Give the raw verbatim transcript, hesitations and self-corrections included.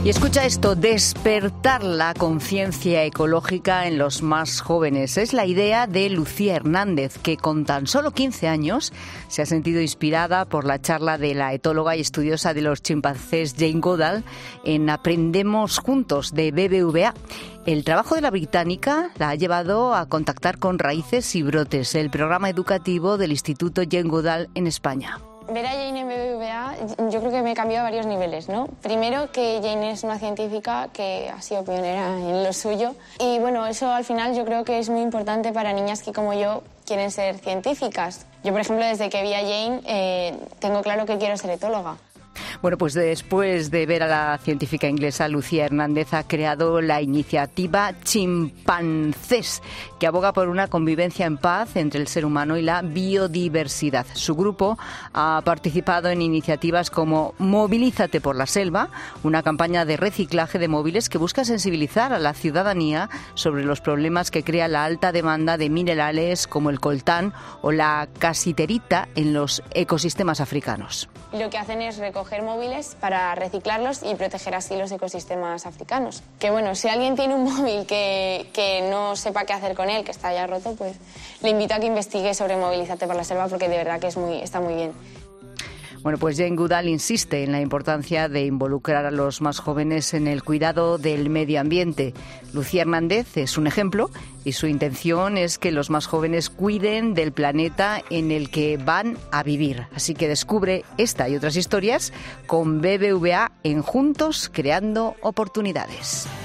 Y escucha esto, despertar la conciencia ecológica en los más jóvenes. Es la idea de Lucía Hernández, que con tan solo quince años se ha sentido inspirada por la charla de la etóloga y estudiosa de los chimpancés Jane Goodall en Aprendemos Juntos de B B V A. El trabajo de la británica la ha llevado a contactar con Raíces y Brotes, el programa educativo del Instituto Jane Goodall en España. Ver a Jane en B B V A yo creo que me cambió a varios niveles, ¿no? Primero, que Jane es una científica que ha sido pionera en lo suyo. Y bueno, eso al final yo creo que es muy importante para niñas que como yo quieren ser científicas. Yo, por ejemplo, desde que vi a Jane, eh, tengo claro que quiero ser etóloga. Bueno, pues después de ver a la científica inglesa Lucía Hernández, ha creado la iniciativa Chimpancés, que aboga por una convivencia en paz entre el ser humano y la biodiversidad. Su grupo ha participado en iniciativas como Movilízate por la Selva, una campaña de reciclaje de móviles que busca sensibilizar a la ciudadanía sobre los problemas que crea la alta demanda de minerales como el coltán o la casiterita en los ecosistemas africanos. Lo que hacen es recoger móviles para reciclarlos y proteger así los ecosistemas africanos. Que bueno, si alguien tiene un móvil que, que no sepa qué hacer con él, que está ya roto, pues le invito a que investigue sobre Movilízate por la Selva, porque de verdad que es muy, está muy bien. Bueno, pues Jane Goodall insiste en la importancia de involucrar a los más jóvenes en el cuidado del medio ambiente. Lucía Hernández es un ejemplo y su intención es que los más jóvenes cuiden del planeta en el que van a vivir. Así que descubre esta y otras historias con B B V A en Juntos Creando Oportunidades.